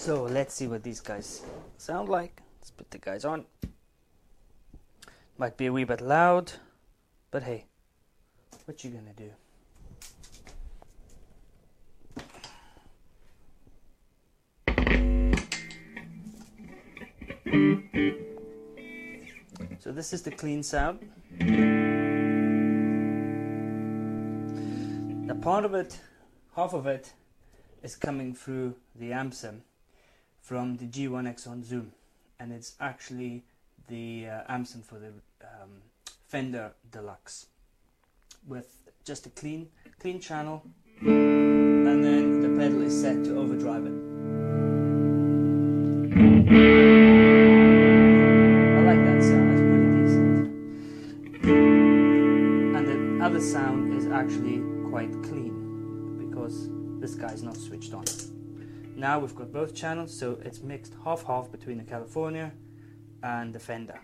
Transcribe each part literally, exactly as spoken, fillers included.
So let's see what these guys sound like. Let's put the guys on. Might be a wee bit loud, but hey, what you gonna do? So this is the clean sound. Now part of it, half of it, is coming through the amp sim from the G one X on Zoom, and it's actually the uh, amp sim for the um, Fender Deluxe with just a clean, clean channel, and then the pedal is set to overdrive it. The sound is actually quite clean because this guy's not switched on. Now we've got both channels, so it's mixed half-half between the California and the Fender.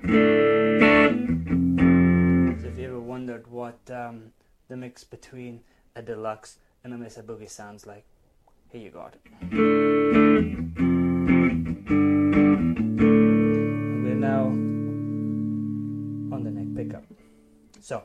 So if you ever wondered what um, the mix between a Deluxe and a Mesa Boogie sounds like, here you got it. And we're now on the neck pickup. So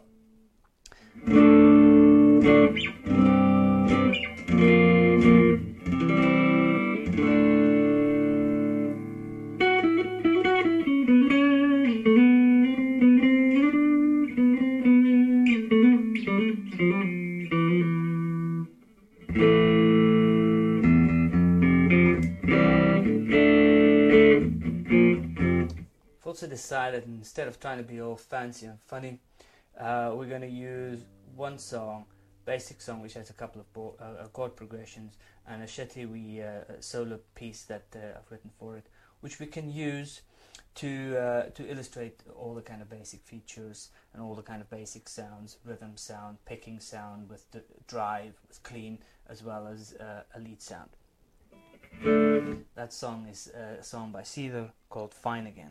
I've also decided, instead of trying to be all fancy and funny, uh, we're going to use one song, basic song, which has a couple of bo uh, chord progressions and a shitty wee uh, solo piece that uh, I've written for it, which we can use to uh, to illustrate all the kind of basic features and all the kind of basic sounds, rhythm sound, picking sound with the drive, with clean, as well as uh, a lead sound. That song is a song by Seether called Fine Again.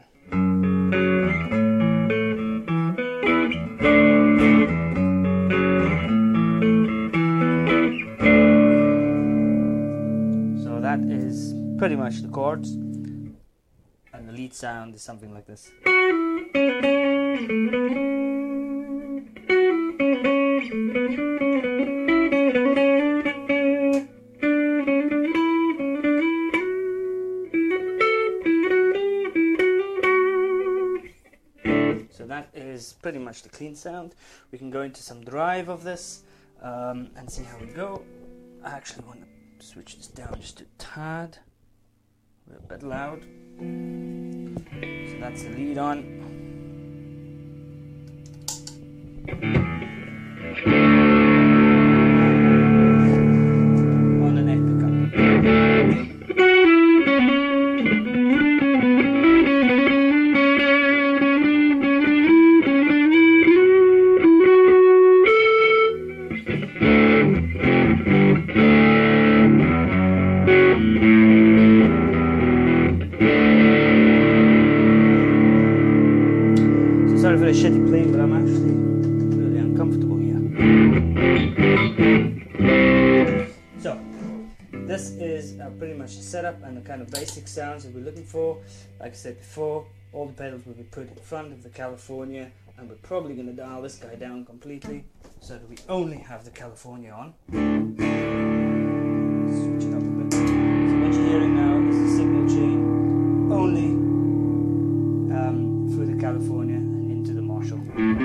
So that is pretty much the chords, and the lead sound is something like this. So that is pretty much the clean sound. We can go into some drive of this um, and see how we go. I actually want to switch this down just a tad. We're a bit loud. So that's the lead on. On the neck pickup. Sorry for the shitty playing, but I'm actually really uncomfortable here. So, this is uh, pretty much the setup and the kind of basic sounds that we're looking for. Like I said before, all the pedals will be put in front of the California, and we're probably going to dial this guy down completely so that we only have the California on. Switch it up a bit. So what you're hearing now is the signal chain only um, through the California and into the Marshall.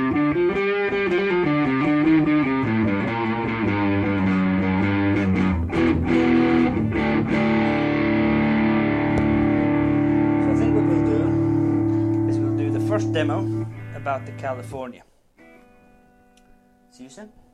So I think what we'll do is we'll do the first demo about the California. See you soon.